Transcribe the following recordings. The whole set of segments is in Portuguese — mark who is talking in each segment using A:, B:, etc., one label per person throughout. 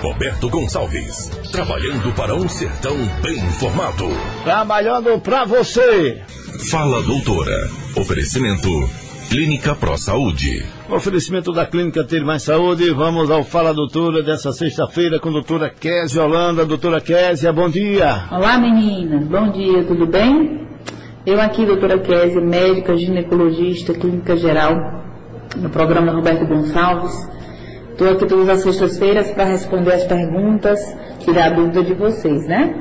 A: Roberto Gonçalves, trabalhando para um sertão bem informado.
B: Trabalhando para você.
A: Fala Doutora. Oferecimento Clínica Pro Saúde.
B: Oferecimento da Clínica Ter Mais Saúde. Vamos ao Fala Doutora dessa sexta-feira com a doutora Kézia Holanda. Doutora Kézia, bom dia.
C: Olá meninas, bom dia, tudo bem? Eu aqui, doutora Kézia, médica, ginecologista, clínica geral, no programa Roberto Gonçalves. Estou aqui todas as sextas-feiras para responder as perguntas, tirar a dúvida de vocês, né?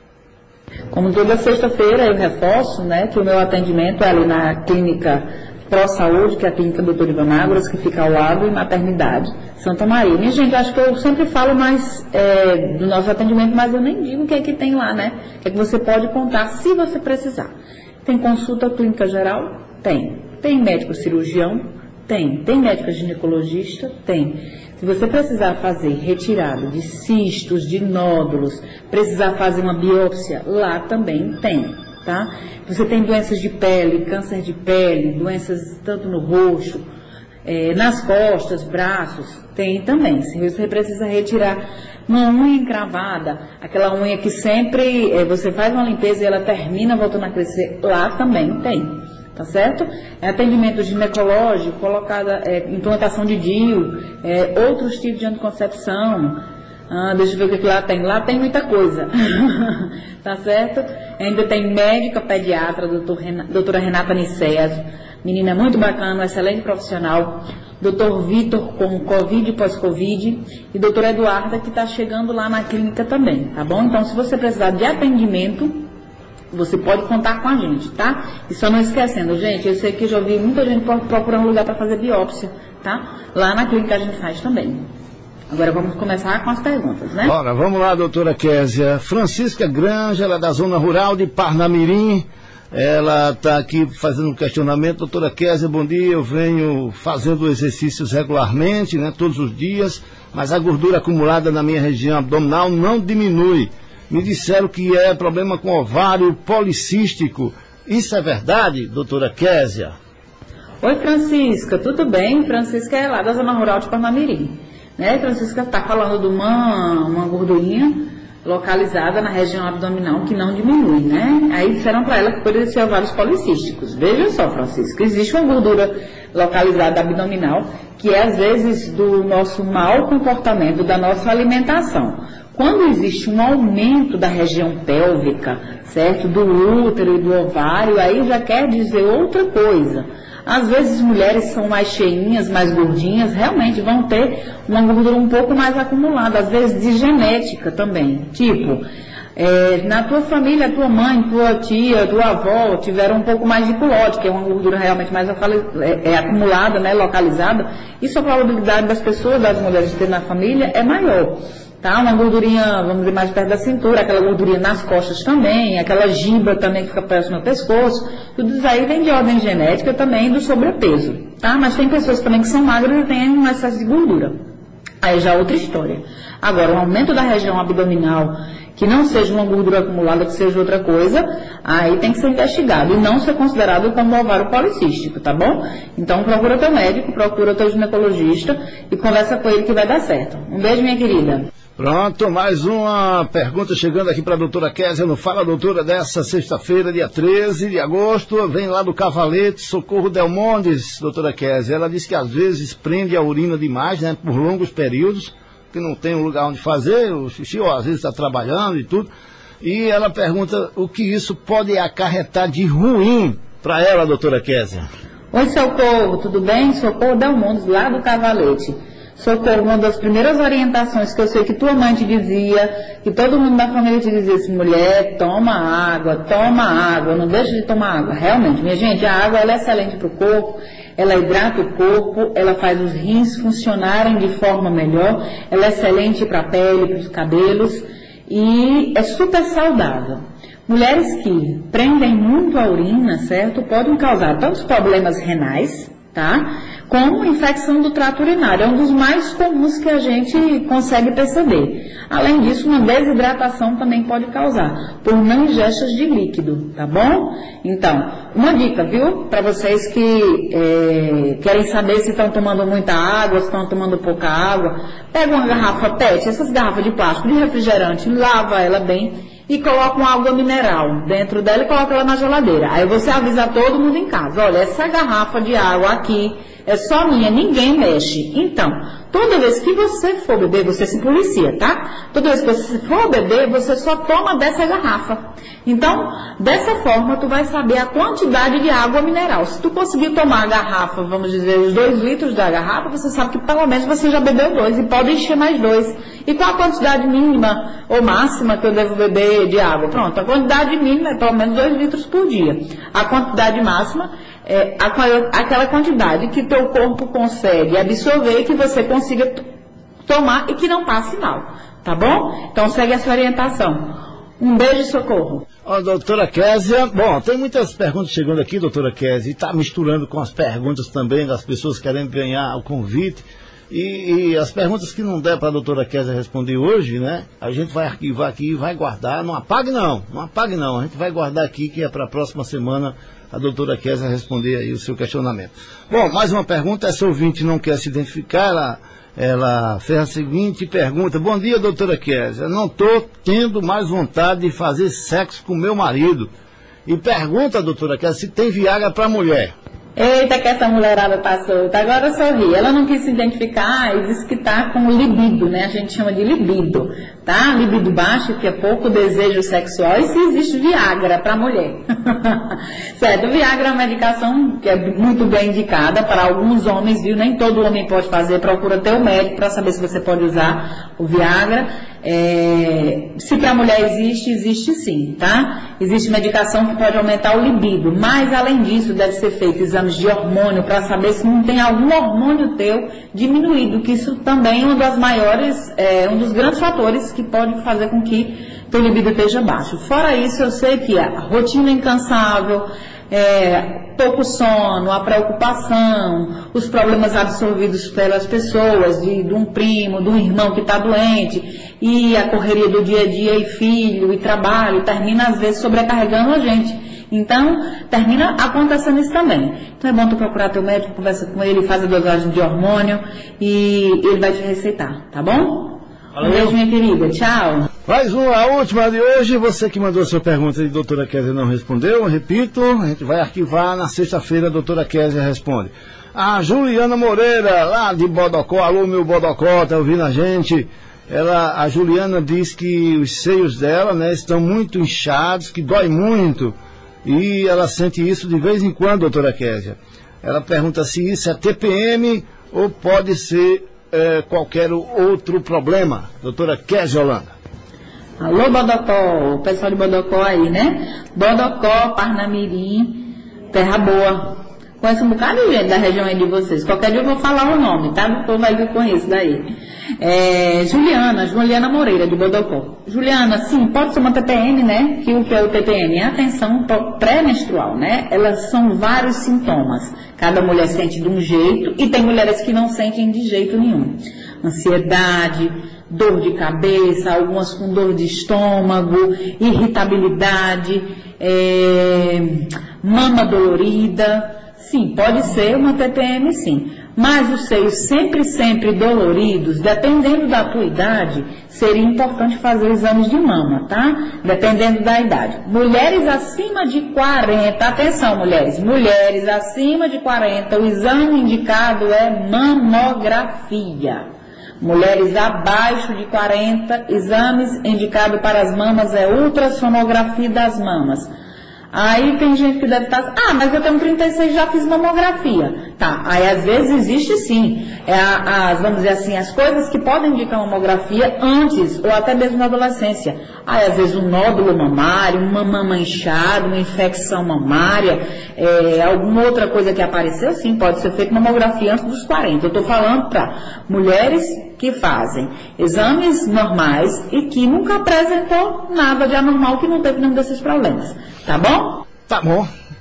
C: Como toda sexta-feira eu reforço, né, que o meu atendimento é ali na Clínica Pro Saúde, que é a Clínica Doutor Ivan Águas, que fica ao lado, e Maternidade Santa Maria. Minha gente, acho que eu sempre falo mais do nosso atendimento, mas eu nem digo o que é que tem lá, né? O que é que você pode contar se você precisar. Tem consulta clínica geral? Tem. Tem médico cirurgião? Tem. Tem médico ginecologista? Tem. Se você precisar fazer retirada de cistos, de nódulos, precisar fazer uma biópsia, lá também tem, tá? Você tem doenças de pele, câncer de pele, doenças tanto no rosto, nas costas, braços, tem também. Se você precisa retirar uma unha encravada, aquela unha que sempre você faz uma limpeza e ela termina voltando a crescer, lá também tem. Tá certo? Atendimento ginecológico, implantação de DIU, outros tipos de anticoncepção. Deixa eu ver o que lá tem. Lá tem muita coisa. Tá certo? Ainda tem médica pediatra, doutora Renata Nicéas, menina muito bacana, excelente profissional. Doutor Vitor com Covid e pós-Covid. E doutora Eduarda, que está chegando lá na clínica também. Tá bom? Então, se você precisar de atendimento, você pode contar com a gente, tá? E só não esquecendo, gente, eu sei que eu já ouvi muita gente procurando um lugar para fazer biópsia, tá? Lá na clínica a gente faz também. Agora vamos começar com as perguntas, né?
B: Ora, vamos lá, doutora Kézia. Francisca Granja, ela é da zona rural de Parnamirim. Ela está aqui fazendo um questionamento. Doutora Kézia, bom dia. Eu venho fazendo exercícios regularmente, né? Todos os dias, mas a gordura acumulada na minha região abdominal não diminui. Me disseram que é problema com ovário policístico. Isso é verdade, doutora Kézia?
C: Oi, Francisca, tudo bem? Francisca é lá da zona rural de Parnamirim. Né? Francisca está falando de uma gordurinha localizada na região abdominal que não diminui, né? Aí disseram para ela que poderia ser ovários policísticos. Veja só, Francisca, existe uma gordura localizada abdominal que é às vezes do nosso mau comportamento, da nossa alimentação. Quando existe um aumento da região pélvica, certo? Do útero e do ovário, aí já quer dizer outra coisa. Às vezes mulheres são mais cheinhas, mais gordinhas, realmente vão ter uma gordura um pouco mais acumulada, às vezes de genética também. Tipo, na tua família, tua mãe, tua tia, tua avó tiveram um pouco mais de culóide, que é uma gordura realmente mais acumulada, né, localizada. Isso a probabilidade das pessoas, das mulheres terem na família é maior. Tá? Uma gordurinha, vamos dizer, mais perto da cintura, aquela gordurinha nas costas também, aquela giba também que fica próximo ao pescoço, tudo isso aí vem de ordem genética também do sobrepeso, tá? Mas tem pessoas também que são magras e têm um excesso de gordura. Aí já é outra história. Agora, um aumento da região abdominal, que não seja uma gordura acumulada, que seja outra coisa, aí tem que ser investigado e não ser considerado como ovário policístico, tá bom? Então procura teu médico, procura teu ginecologista e conversa com ele que vai dar certo. Um beijo, minha querida.
B: Pronto, mais uma pergunta chegando aqui para a doutora Kézia no Fala Doutora dessa sexta-feira, dia 13 de agosto. Vem lá do Cavalete, Socorro Delmondes, doutora Kézia. Ela disse que às vezes prende a urina demais, né, por longos períodos, que não tem um lugar onde fazer o xixi, ou às vezes está trabalhando e tudo. E ela pergunta o que isso pode acarretar de ruim para ela, doutora Kézia.
C: Oi, Socorro, tudo bem? Socorro Delmondes, lá do Cavalete. Socorro, uma das primeiras orientações que eu sei que tua mãe te dizia, que todo mundo da família te dizia assim, mulher, toma água, não deixa de tomar água. Realmente, minha gente, a água ela é excelente para o corpo, ela hidrata o corpo, ela faz os rins funcionarem de forma melhor, ela é excelente para a pele, para os cabelos e é super saudável. Mulheres que prendem muito a urina, certo, podem causar tantos problemas renais, tá? Como infecção do trato urinário, é um dos mais comuns que a gente consegue perceber. Além disso, uma desidratação também pode causar, por não ingestas de líquido, tá bom? Então, uma dica, viu? Para vocês que querem saber se estão tomando muita água, se estão tomando pouca água, pega uma garrafa PET, essas garrafas de plástico de refrigerante, lava ela bem e coloca uma água mineral dentro dela e coloca ela na geladeira. Aí você avisa todo mundo em casa, olha, essa garrafa de água aqui é só minha, ninguém mexe. Então, toda vez que você for beber, você se policia, tá? Toda vez que você for beber, você só toma dessa garrafa. Então, dessa forma, tu vai saber a quantidade de água mineral. Se tu conseguir tomar a garrafa, vamos dizer, os 2 litros da garrafa, você sabe que pelo menos você já bebeu 2 e pode encher mais 2. E qual a quantidade mínima ou máxima que eu devo beber de água? Pronto, a quantidade mínima é pelo menos 2 litros por dia. A quantidade máxima é aquela quantidade que teu corpo consegue absorver e que você consiga tomar e que não passe mal, tá bom? Então segue essa orientação. Um beijo e socorro.
B: Ó, doutora Kézia, bom, tem muitas perguntas chegando aqui, doutora Kézia, e está misturando com as perguntas também das pessoas querendo ganhar o convite. E as perguntas que não der para a doutora Kézia responder hoje, né? A gente vai arquivar aqui e vai guardar. Não apague não. A gente vai guardar aqui, que é para a próxima semana a doutora Kézia responder aí o seu questionamento. Bom, mais uma pergunta. Essa ouvinte não quer se identificar. Ela fez a seguinte pergunta. Bom dia, doutora Kézia. Não estou tendo mais vontade de fazer sexo com meu marido. E pergunta, doutora Kézia, se tem Viagra para mulher.
C: Eita, que essa mulherada tá solta. Agora sorri. Ela não quis se identificar e disse que tá com libido, né? A gente chama de libido, tá? Libido baixo, que é pouco desejo sexual. E se existe Viagra para mulher. Certo, Viagra é uma medicação que é muito bem indicada para alguns homens, viu? Nem todo homem pode fazer. Procura ter um médico para saber se você pode usar o Viagra. Se para mulher existe sim, tá? Existe medicação que pode aumentar o libido, mas além disso deve ser feito exames de hormônio para saber se não tem algum hormônio teu diminuído, que isso também é uma das maiores, um dos grandes fatores que pode fazer com que teu libido esteja baixo. Fora isso, eu sei que a rotina incansável, pouco sono, a preocupação, os problemas absorvidos pelas pessoas, de um primo, de um irmão que está doente, e a correria do dia a dia, e filho, e trabalho, termina às vezes sobrecarregando a gente. Então, termina acontecendo isso também. Então é bom tu procurar teu médico, conversa com ele, faz a dosagem de hormônio, e ele vai te receitar, tá bom?
B: Valeu.
C: Um beijo, minha querida. Tchau.
B: Mais a última de hoje. Você que mandou a sua pergunta e a doutora Kézia não respondeu, eu repito, a gente vai arquivar na sexta-feira, a doutora Kézia responde. A Juliana Moreira, lá de Bodocó, alô meu Bodocó, tá ouvindo a gente? A Juliana diz que os seios dela, né, estão muito inchados, que dói muito, e ela sente isso de vez em quando, doutora Kézia. Ela pergunta se isso é TPM ou pode ser qualquer outro problema. Doutora Kézia Holanda.
C: Alô, Bodocó, o pessoal de Bodocó aí, né? Bodocó, Parnamirim, Terra Boa. Conheço um bocado de gente da região aí de vocês. Qualquer dia eu vou falar o nome, tá? O povo aí que eu conheço daí. Juliana Moreira, de Bodocó. Juliana, sim, pode ser uma TPM, né? Que o que é o TPM? É a tensão pré-menstrual, né? Elas são vários sintomas. Cada mulher sente de um jeito e tem mulheres que não sentem de jeito nenhum. Ansiedade, dor de cabeça, algumas com dor de estômago, irritabilidade, mama dolorida. Sim, pode ser uma TPM, sim. Mas os seios sempre doloridos, dependendo da tua idade, seria importante fazer exames de mama, tá? Dependendo da idade. Mulheres acima de 40, atenção mulheres acima de 40, o exame indicado é mamografia. Mulheres abaixo de 40, exames indicados para as mamas é ultrassonografia das mamas. Aí tem gente que deve estar, mas eu tenho 36, já fiz mamografia. Tá, aí às vezes existe sim, vamos dizer assim, as coisas que podem indicar mamografia antes, ou até mesmo na adolescência. Aí às vezes um nódulo mamário, uma mama inchada, uma infecção mamária, alguma outra coisa que apareceu, sim, pode ser feita mamografia antes dos 40. Eu estou falando para mulheres que fazem exames normais e que nunca apresentou nada de anormal, que não teve nenhum desses problemas. Tá bom?
B: Tá bom.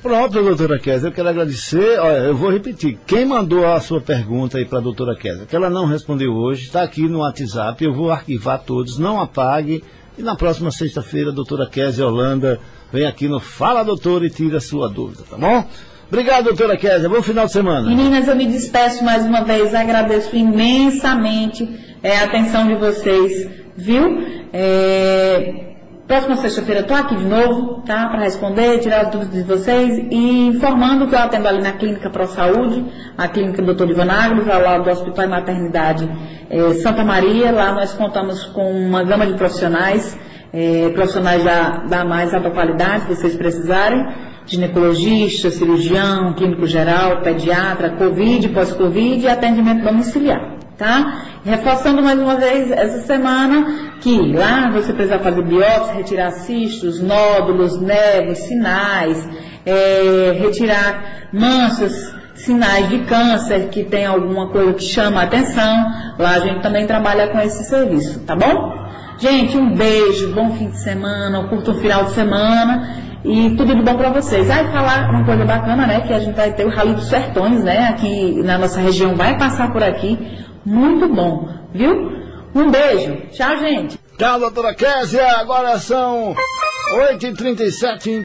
B: Pronto, doutora Kézia, eu quero agradecer. Olha, eu vou repetir. Quem mandou a sua pergunta aí para a doutora Kézia, que ela não respondeu hoje, está aqui no WhatsApp, eu vou arquivar todos, não apague. E na próxima sexta-feira, a doutora Kézia Holanda vem aqui no Fala Doutor e tira a sua dúvida, tá bom? Obrigado, doutora Kézia. Bom final de semana.
C: Meninas, eu me despeço mais uma vez. Agradeço imensamente a atenção de vocês, viu? Próxima sexta-feira eu estou aqui de novo, tá? Para responder, tirar as dúvidas de vocês e informando que eu atendo ali na Clínica Pro Saúde, a Clínica Dr. Ivanagros, ao lado do Hospital e Maternidade Santa Maria. Lá nós contamos com uma gama de profissionais, profissionais da mais alta qualidade, se vocês precisarem, ginecologista, cirurgião, clínico geral, pediatra, Covid, pós-Covid e atendimento domiciliar. Tá? Reforçando mais uma vez essa semana que lá você precisa fazer biópsia, retirar cistos, nódulos, névoas, sinais, retirar manchas, sinais de câncer, que tem alguma coisa que chama a atenção. Lá a gente também trabalha com esse serviço, tá bom? Gente, um beijo, bom fim de semana, um curto final de semana e tudo de bom para vocês. Aí falar uma coisa bacana, né, que a gente vai ter o Rally dos Sertões, né, aqui na nossa região, vai passar por aqui. Muito bom, viu? Um beijo. Tchau, gente.
B: Tchau, doutora Kézia. Agora são 8h37.